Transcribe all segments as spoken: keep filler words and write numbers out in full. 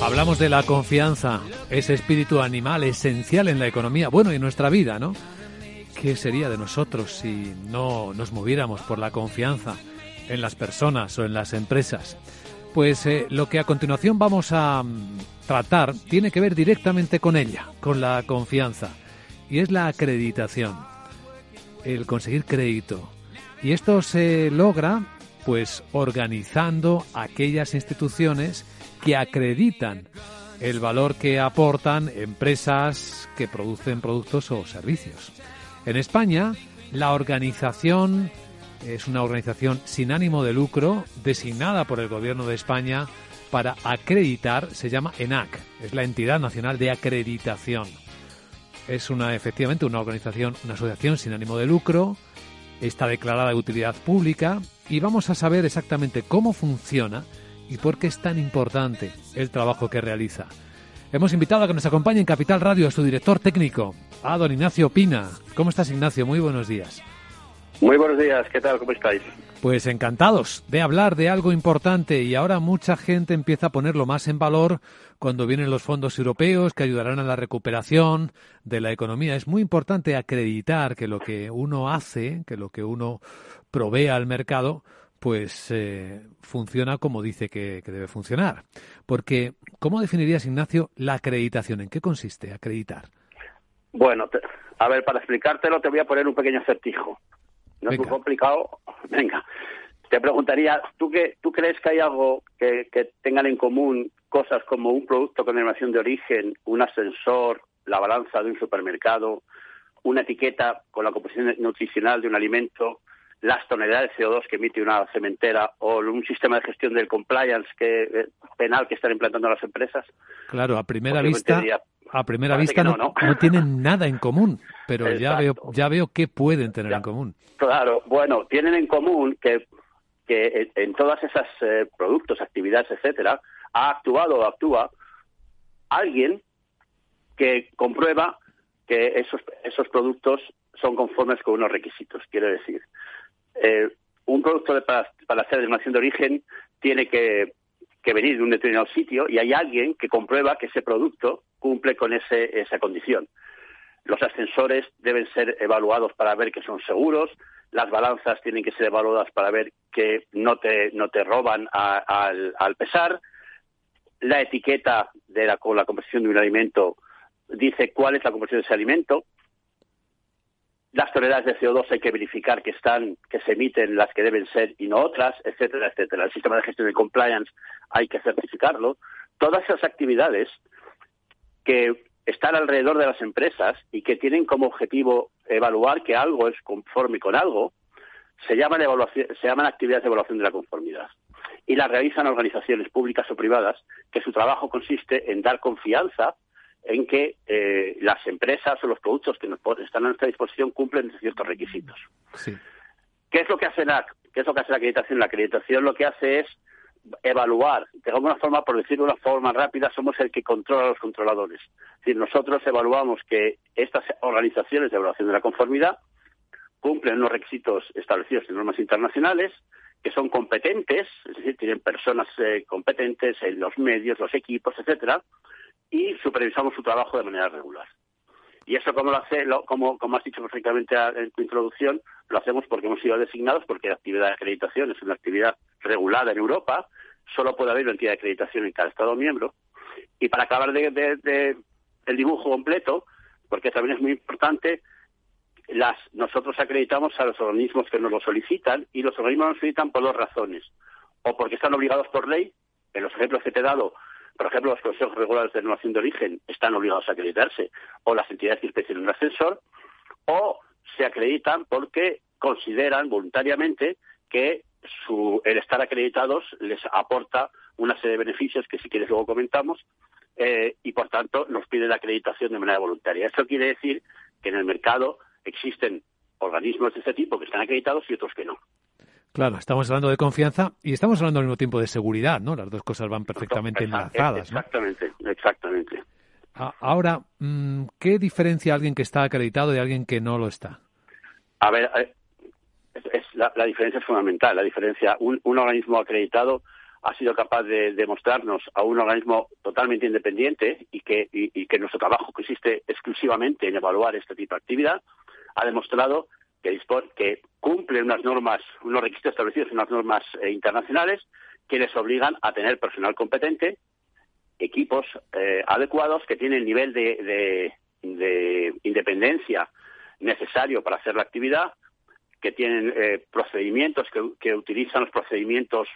Hablamos de la confianza, ese espíritu animal esencial en la economía, bueno, y en nuestra vida, ¿no? ¿Qué sería de nosotros si no nos moviéramos por la confianza en las personas o en las empresas? Pues eh, lo que a continuación vamos a um, tratar tiene que ver directamente con ella, con la confianza, y es la acreditación, el conseguir crédito. Y esto se logra, pues, organizando aquellas instituciones que acreditan el valor que aportan empresas que producen productos o servicios. En España, la organización es una organización sin ánimo de lucro designada por el Gobierno de España para acreditar, se llama ENAC, es la Entidad Nacional de Acreditación. Es una efectivamente una organización, una asociación sin ánimo de lucro, está declarada de utilidad pública y vamos a saber exactamente cómo funciona y por qué es tan importante el trabajo que realiza. Hemos invitado a que nos acompañe en Capital Radio a su director técnico, a don Ignacio Pina. ¿Cómo estás, Ignacio? Muy buenos días. Muy buenos días, ¿qué tal? ¿Cómo estáis? Pues encantados de hablar de algo importante y ahora mucha gente empieza a ponerlo más en valor cuando vienen los fondos europeos que ayudarán a la recuperación de la economía. Es muy importante acreditar que lo que uno hace, que lo que uno provee al mercado, pues eh, funciona como dice que, que debe funcionar. Porque, ¿cómo definirías, Ignacio, la acreditación? ¿En qué consiste acreditar? Bueno, te, a ver, para explicártelo te voy a poner un pequeño acertijo. No Venga. Es muy complicado. Venga, te preguntaría, ¿tú, qué, ¿tú crees que hay algo que, que tengan en común cosas como un producto con denominación de origen, un ascensor, la balanza de un supermercado, una etiqueta con la composición nutricional de un alimento, las toneladas de C O dos que emite una cementera o un sistema de gestión del compliance que, eh, penal que están implantando las empresas? Claro, a primera vista, diría, a primera vista no, no. no tienen nada en común, pero ya veo, ya veo qué pueden tener ya, en común. Claro, bueno, tienen en común que, que en todas esas eh, productos, actividades, etcétera, ha actuado o actúa alguien que comprueba que esos, esos productos son conformes con unos requisitos. Quiero decir, eh, un producto de, para, para hacer denominación de origen tiene que, que venir de un determinado sitio y hay alguien que comprueba que ese producto cumple con ese, esa condición. Los ascensores deben ser evaluados para ver que son seguros, las balanzas tienen que ser evaluadas para ver que no te, no te roban a, a, al, al pesar, la etiqueta de la, con la composición de un alimento dice cuál es la composición de ese alimento. Las toneladas de C O dos hay que verificar que están, que se emiten las que deben ser y no otras, etcétera, etcétera. El sistema de gestión de compliance hay que certificarlo. Todas esas actividades que están alrededor de las empresas y que tienen como objetivo evaluar que algo es conforme con algo, se llaman evaluación, se llaman actividades de evaluación de la conformidad. Y las realizan organizaciones públicas o privadas que su trabajo consiste en dar confianza en que eh, las empresas o los productos que nos están a nuestra disposición cumplen ciertos requisitos. Sí. ¿Qué es lo que hace la, qué es lo que hace la acreditación? La acreditación lo que hace es evaluar, de alguna forma, por decirlo de una forma rápida, somos el que controla a los controladores. Es decir, nosotros evaluamos que estas organizaciones de evaluación de la conformidad cumplen unos requisitos establecidos en normas internacionales, que son competentes, es decir, tienen personas eh, competentes en los medios, los equipos, etcétera, y supervisamos su trabajo de manera regular. Y eso, como lo hace, lo, como, como has dicho perfectamente en tu introducción, lo hacemos porque hemos sido designados, porque la actividad de acreditación es una actividad regulada en Europa, solo puede haber una entidad de acreditación en cada Estado miembro. Y para acabar de, de, de el dibujo completo, porque también es muy importante, las nosotros acreditamos a los organismos que nos lo solicitan, y los organismos nos solicitan por dos razones. O porque están obligados por ley, en los ejemplos que te he dado, por ejemplo, los consejos regulares de denominación de origen están obligados a acreditarse, o las entidades que inspeccionan un ascensor, o se acreditan porque consideran voluntariamente que su, el estar acreditados les aporta una serie de beneficios que, si quieres, luego comentamos, eh, y por tanto nos piden la acreditación de manera voluntaria. Esto quiere decir que en el mercado existen organismos de este tipo que están acreditados y otros que no. Claro, estamos hablando de confianza y estamos hablando al mismo tiempo de seguridad, ¿no? Las dos cosas van perfectamente enlazadas, ¿no? Exactamente, exactamente. Ahora, ¿qué diferencia alguien que está acreditado de alguien que no lo está? A ver, es, es la, la diferencia es fundamental. La diferencia, un, un organismo acreditado ha sido capaz de demostrarnos a un organismo totalmente independiente y que, y, y que nuestro trabajo consiste exclusivamente en evaluar este tipo de actividad, ha demostrado que, dispone, que cumple unas normas, unos requisitos establecidos en unas normas eh, internacionales que les obligan a tener personal competente, equipos eh, adecuados que tienen el nivel de, de, de independencia necesario para hacer la actividad, que tienen eh, procedimientos, que, que utilizan los procedimientos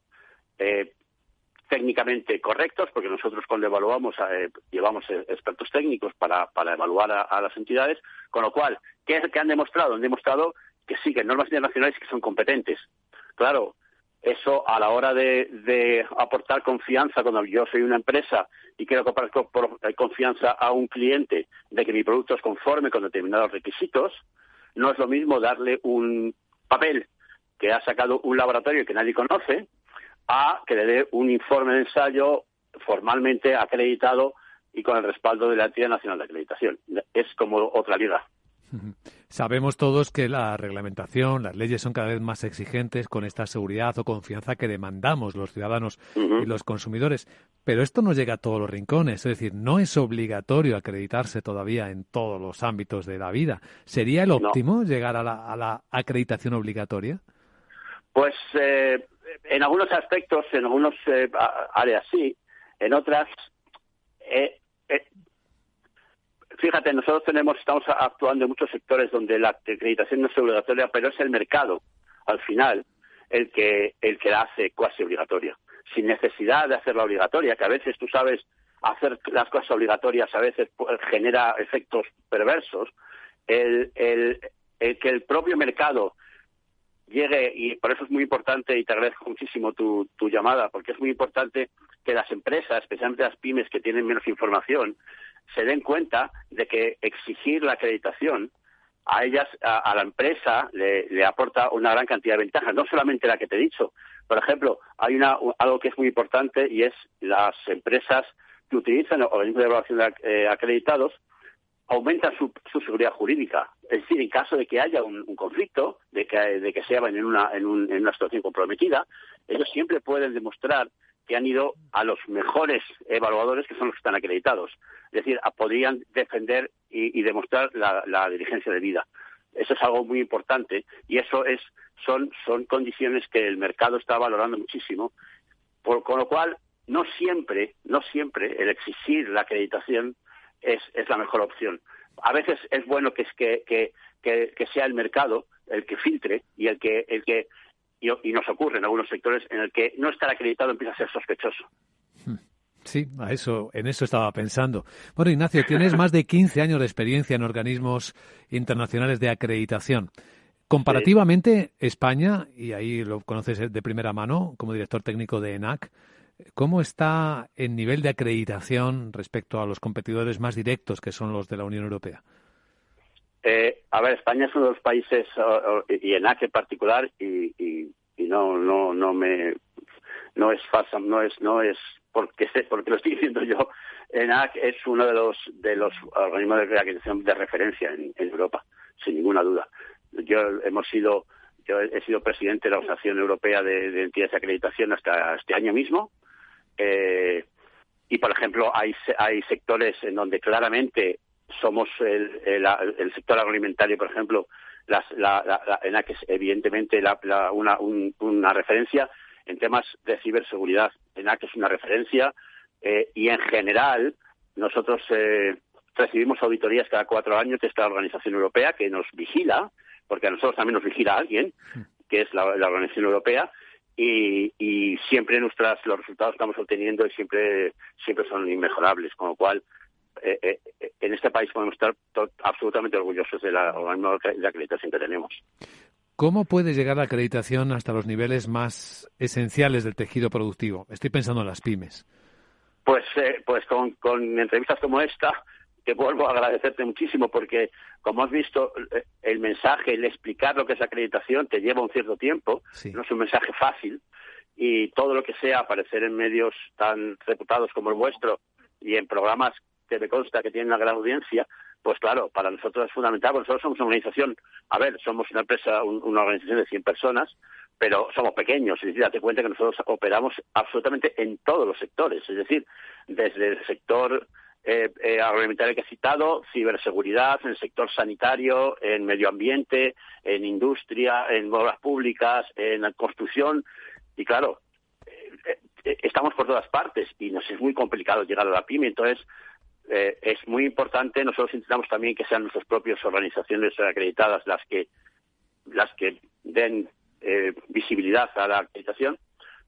eh, técnicamente correctos, porque nosotros cuando evaluamos eh, llevamos expertos técnicos para, para evaluar a, a las entidades, con lo cual, ¿qué es lo que han demostrado? Han demostrado que sí, que normas internacionales que son competentes. Claro, eso a la hora de, de aportar confianza, cuando yo soy una empresa y quiero aportar confianza a un cliente de que mi producto es conforme con determinados requisitos, no es lo mismo darle un papel que ha sacado un laboratorio que nadie conoce a que le dé un informe de ensayo formalmente acreditado y con el respaldo de la Entidad Nacional de Acreditación. Es como otra liga. Sabemos todos que la reglamentación, las leyes son cada vez más exigentes con esta seguridad o confianza que demandamos los ciudadanos uh-huh. y los consumidores, pero esto no llega a todos los rincones, es decir, no es obligatorio acreditarse todavía en todos los ámbitos de la vida. ¿Sería el óptimo no. llegar a la, a la acreditación obligatoria? Pues eh, en algunos aspectos, en algunos eh, áreas sí, en otras... Eh, eh, Fíjate, nosotros tenemos, estamos actuando en muchos sectores donde la acreditación no es obligatoria, pero es el mercado, al final, el que el que la hace cuasi obligatoria, sin necesidad de hacerla obligatoria, que a veces, tú sabes, hacer las cosas obligatorias a veces genera efectos perversos. El, el, el que el propio mercado llegue, y por eso es muy importante, y te agradezco muchísimo tu, tu llamada, porque es muy importante que las empresas, especialmente las pymes que tienen menos información, se den cuenta de que exigir la acreditación a ellas, a, a la empresa, le, le aporta una gran cantidad de ventajas, no solamente la que te he dicho. Por ejemplo, hay una algo que es muy importante y es las empresas que utilizan organismos de evaluación eh, acreditados aumentan su, su seguridad jurídica. Es decir, en caso de que haya un, un conflicto, de que, de que se vayan en una, en, un, en una situación comprometida, ellos siempre pueden demostrar que han ido a los mejores evaluadores, que son los que están acreditados. Es decir, a, podrían defender y, y demostrar la, la diligencia debida. Eso es algo muy importante y eso es son son condiciones que el mercado está valorando muchísimo. Por, con lo cual, no siempre, no siempre el exigir la acreditación es, es la mejor opción. A veces es bueno que, que, que, que, que sea el mercado el que filtre y el que el que y, y nos ocurre en algunos sectores en el que no estar acreditado empieza a ser sospechoso. Sí, a eso, en eso estaba pensando. Bueno, Ignacio, tienes más de quince años de experiencia en organismos internacionales de acreditación. Comparativamente, sí. España, y ahí lo conoces de primera mano como director técnico de ENAC, ¿cómo está en nivel de acreditación respecto a los competidores más directos que son los de la Unión Europea? Eh, a ver, España es uno de los países, uh, uh, y ENAC en particular, y, y, y no, no, no me, no es falsa, no es, no es porque sé, porque lo estoy diciendo yo. ENAC es uno de los de los organismos de acreditación de referencia en, en Europa, sin ninguna duda. Yo hemos sido, yo he sido presidente de la Asociación Europea de, de Entidades de Acreditación hasta este año mismo. Eh, y por ejemplo, hay hay sectores en donde claramente somos el, el, el sector agroalimentario, por ejemplo, las, la, la, la ENAC es evidentemente la, la, una, un, una referencia en temas de ciberseguridad. ENAC es una referencia eh, y en general nosotros eh, recibimos auditorías cada cuatro años de esta organización europea que nos vigila, porque a nosotros también nos vigila alguien, que es la, la organización europea, y, y siempre nuestras los resultados que estamos obteniendo siempre siempre son inmejorables, con lo cual eh, eh, en este país podemos estar to- absolutamente orgullosos de la organismo de acreditación que tenemos. ¿Cómo puede llegar la acreditación hasta los niveles más esenciales del tejido productivo? Estoy pensando en las pymes. Pues, eh, pues con, con entrevistas como esta, te vuelvo a agradecerte muchísimo porque, como has visto, el mensaje, el explicar lo que es la acreditación te lleva un cierto tiempo, sí. No es un mensaje fácil, y todo lo que sea aparecer en medios tan reputados como el vuestro y en programas que me consta que tienen una gran audiencia, pues claro, para nosotros es fundamental, porque nosotros somos una organización, a ver, somos una empresa, un, una organización de cien personas, pero somos pequeños, es decir, date cuenta que nosotros operamos absolutamente en todos los sectores, es decir, desde el sector eh, eh, agroalimentario que he citado, ciberseguridad, en el sector sanitario, en medio ambiente, en industria, en obras públicas, en la construcción, y claro, eh, eh, estamos por todas partes y nos es muy complicado llegar a la pyme, entonces eh, es muy importante, nosotros intentamos también que sean nuestras propias organizaciones acreditadas las que las que den eh, visibilidad a la acreditación,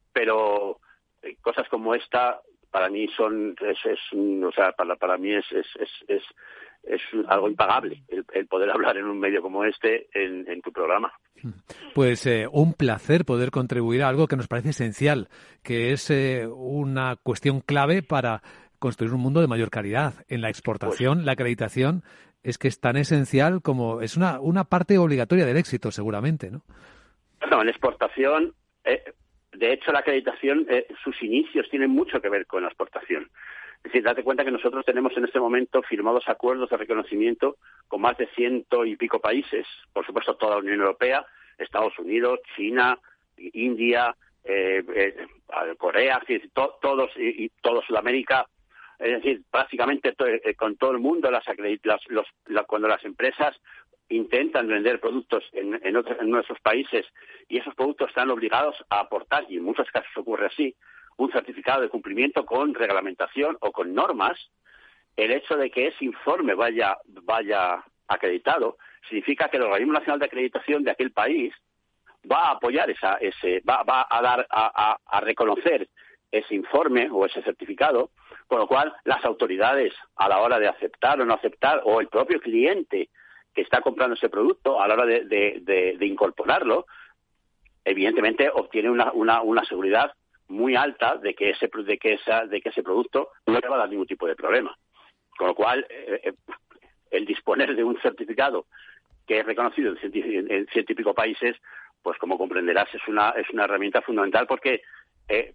pero eh, cosas como esta para mí son es, es o sea para para mí es es es, es, es algo impagable el, el poder hablar en un medio como este en, en tu programa. Pues eh, un placer poder contribuir a algo que nos parece esencial, que es eh, una cuestión clave para construir un mundo de mayor calidad. En la exportación, pues, la acreditación es que es tan esencial como es una una parte obligatoria del éxito, seguramente, ¿no? No, en la exportación, eh, de hecho, la acreditación, eh, sus inicios tienen mucho que ver con la exportación. Es decir, date cuenta que nosotros tenemos en este momento firmados acuerdos de reconocimiento con más de ciento y pico países, por supuesto toda la Unión Europea, Estados Unidos, China, India, eh, eh, Corea, es decir, to, todos y, y todo Sudamérica. Es decir, prácticamente to, eh, con todo el mundo, las, las, los, la, cuando las empresas intentan vender productos en, en, otros, en nuestros países y esos productos están obligados a aportar, y en muchos casos ocurre así, un certificado de cumplimiento con reglamentación o con normas, el hecho de que ese informe vaya, vaya acreditado significa que el Organismo Nacional de Acreditación de aquel país va a apoyar esa, ese, va, va a dar, a, a, a reconocer ese informe o ese certificado, con lo cual las autoridades a la hora de aceptar o no aceptar, o el propio cliente que está comprando ese producto a la hora de, de, de, de incorporarlo, evidentemente obtiene una, una, una seguridad muy alta de que ese de que esa de que ese producto no le va a dar ningún tipo de problema. Con lo cual, eh, el disponer de un certificado que es reconocido en ciento, en ciento y pico países, pues como comprenderás es una es una herramienta fundamental porque eh,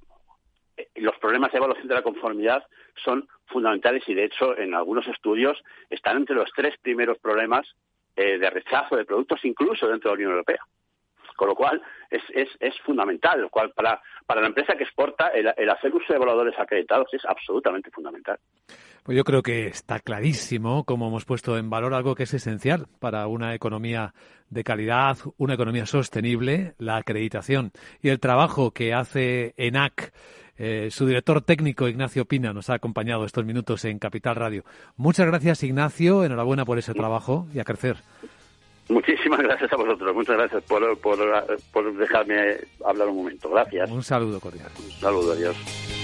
los problemas de evaluación de la conformidad son fundamentales y de hecho en algunos estudios están entre los tres primeros problemas eh, de rechazo de productos incluso dentro de la Unión Europea. Con lo cual es, es, es fundamental, lo cual para, para la empresa que exporta el, el hacer uso de evaluadores acreditados es absolutamente fundamental. Pues yo creo que está clarísimo cómo hemos puesto en valor algo que es esencial para una economía de calidad, una economía sostenible, la acreditación. Y el trabajo que hace ENAC, eh, su director técnico Ignacio Pina, nos ha acompañado estos minutos en Capital Radio. Muchas gracias, Ignacio, enhorabuena por ese trabajo y a crecer. Muchísimas gracias a vosotros, muchas gracias por, por, por dejarme hablar un momento. Gracias. Un saludo cordial. Un saludo, adiós.